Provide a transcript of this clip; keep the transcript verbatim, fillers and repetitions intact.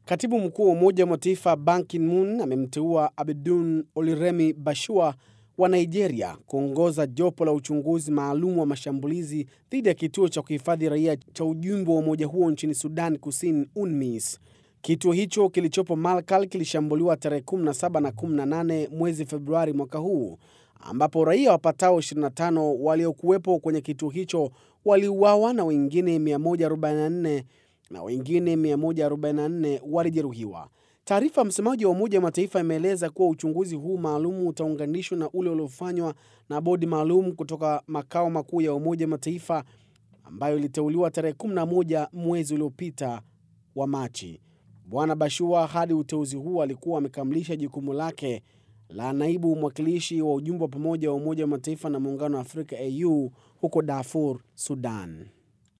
Katibu mkuu wa Umoja wa Mataifa Ban Ki-moon amemteua Abdul Oluremi Bashua wa Nigeria kuongoza jopo la uchunguzi maalum wa mashambulizi dhidi ya kituo cha kuhifadhi raia cha ujumbe wa umoja huo nchini Sudan Kusini, UNMISS. Kituo hicho kilichopo Malakal kilishambuliwa tarehe kumi na saba na kumi na nane mwezi Februari mwaka huu, ambapo raia wapatao ishirini na tano waliokuwepo kwenye kituo hicho waliuawa na wengine mia moja arobaini na nne na wengine mia moja arobaini na nne walijeruhiwa. Taarifa ya msemaji wa Umoja wa Mataifa imeeleza kuwa uchunguzi huu maalum utaunganishwa na ule uliofanywa na bodi maalum kutoka makao makuu ya Umoja wa Mataifa ambayo iliteuliwa tarehe kumi na moja mwezi uliopita wa Machi. Bwana Bashua hadi uteuzi huu alikuwa amekamilisha jukumu lake la naibu mwakilishi wa ujumbe wa pamoja wa Umoja wa Mataifa na Muungano wa Afrika A U huko Darfur, Sudan.